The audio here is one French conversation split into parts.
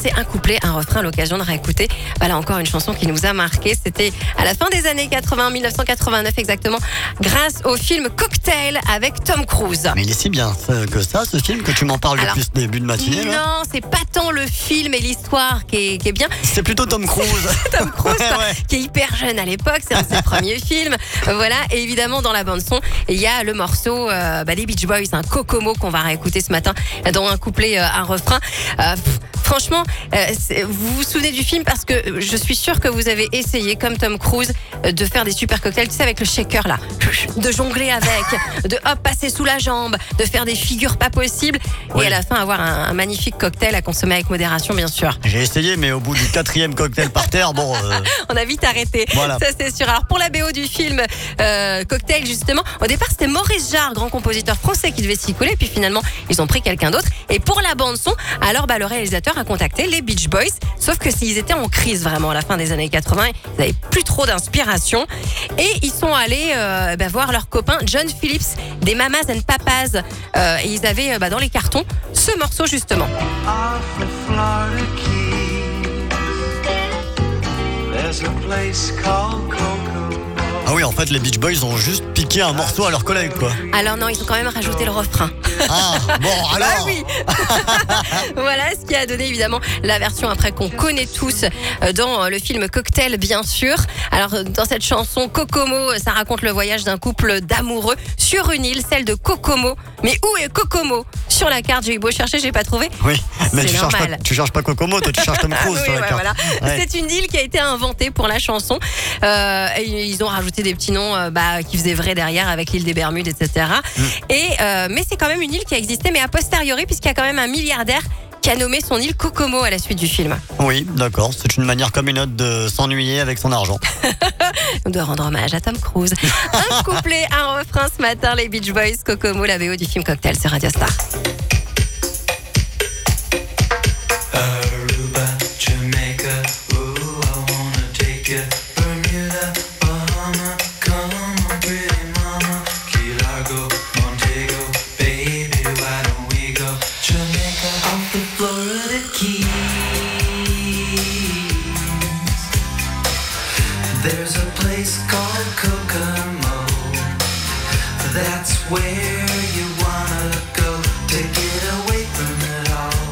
c'est un couplet, un refrain, à l'occasion de réécouter. Là encore une chanson qui nous a marqué. C'était à la fin des années 80, 1989 exactement, grâce au film Cocktail avec Tom Cruise. Mais il est si bien que ça, ce film, que tu m'en parles depuis ce début de matinée. Là. Non, c'est pas tant le film et l'histoire qui est bien. C'est plutôt Tom Cruise. Tom Cruise, quoi, Ouais. qui est hyper jeune à l'époque, c'est un de ses premiers films. Voilà, et évidemment dans la bande son, il y a le morceau des Beach Boys, un Kokomo qu'on va réécouter ce matin, dont un couplet, un refrain. Franchement, vous vous souvenez du film parce que je suis sûre que vous avez essayé, comme Tom Cruise, de faire des super cocktails, tu sais, avec le shaker là, de jongler avec, de hop, passer sous la jambe, de faire des figures pas possibles, Oui. et à la fin avoir un magnifique cocktail à consommer avec modération, bien sûr. J'ai essayé, mais au bout du 4e cocktail par terre, bon... On a vite arrêté, Voilà. ça c'est sûr. Alors pour la BO du film Cocktail justement, au départ c'était Maurice Jarre, grand compositeur français, qui devait s'y coller, puis finalement ils ont pris quelqu'un d'autre. Et pour la bande son, alors le réalisateur a contacté les Beach Boys, sauf que s'ils étaient en crise vraiment à la fin des années 80, ils n'avaient plus trop d'inspiration, et ils sont allés voir leur copain John Phillips des Mamas and Papas, et ils avaient dans les cartons ce morceau justement. Off the Florida Keys, there's a place called Kokomo. Ah oui, en fait, les Beach Boys ont juste piqué un morceau à leurs collègues, quoi. Alors non, ils ont quand même rajouté le refrain. Ah, bon, alors... Ah oui. Voilà ce qui a donné évidemment la version après qu'on connaît tous dans le film Cocktail, bien sûr. Alors dans cette chanson Kokomo, ça raconte le voyage d'un couple d'amoureux sur une île, celle de Kokomo. Mais où est Kokomo? Sur la carte, j'ai eu beau chercher, j'ai pas trouvé. Oui, mais C'est normal. tu cherches pas Kokomo, toi tu cherches Tom Cruise sur la carte. Voilà. Ouais. C'est une île qui a été inventée pour la chanson. Et ils ont rajouté des petits noms qui faisaient vrai derrière, avec l'île des Bermudes, etc. Mais c'est quand même une île qui a existé, mais a posteriori, puisqu'il y a quand même un milliardaire qui a nommé son île Kokomo à la suite du film. Oui, d'accord, c'est une manière comme une autre de s'ennuyer avec son argent. De rendre hommage à Tom Cruise. Un couplet, un refrain ce matin, les Beach Boys, Kokomo, la BO du film Cocktail sur Radio Star. Aruba, Jamaica, ooh, I wanna take you. Bermuda, Bahama, come on, pretty mama. Key Largo, Montego, baby, why don't we go? Jamaica, off the Florida Keys. There's a place called Kokomo. That's where you wanna go to get away from it all.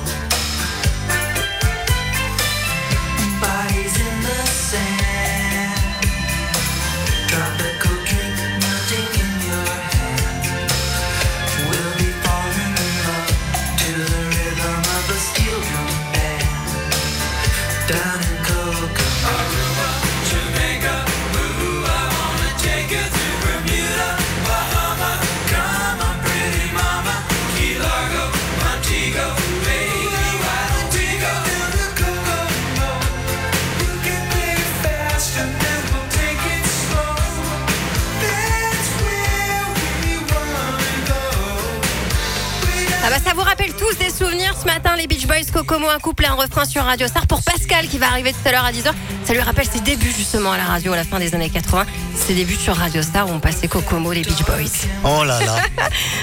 Bodies in the sand, tropical drink melting in your hand. We'll be falling in love to the rhythm of a steel drum band. Down in Kokomo, Aruba, Jamaica, ooh, I wanna take you to Bermuda, Bahama, come on, pretty mama, Key Largo, Montego, baby, why don't we go to Kokomo? You can play it fast and then we'll take it slow. That's where we wanna go. Ça vous rappelle tous des souvenirs ce matin, les Beach Boys, Kokomo, un couplet, un refrain sur Radio Star. Pour Pascal qui va arriver tout à l'heure à 10h, ça lui rappelle ses débuts justement à la radio à la fin des années 80. Ses débuts sur Radio Star où on passait Kokomo, les Beach Boys. Oh là là.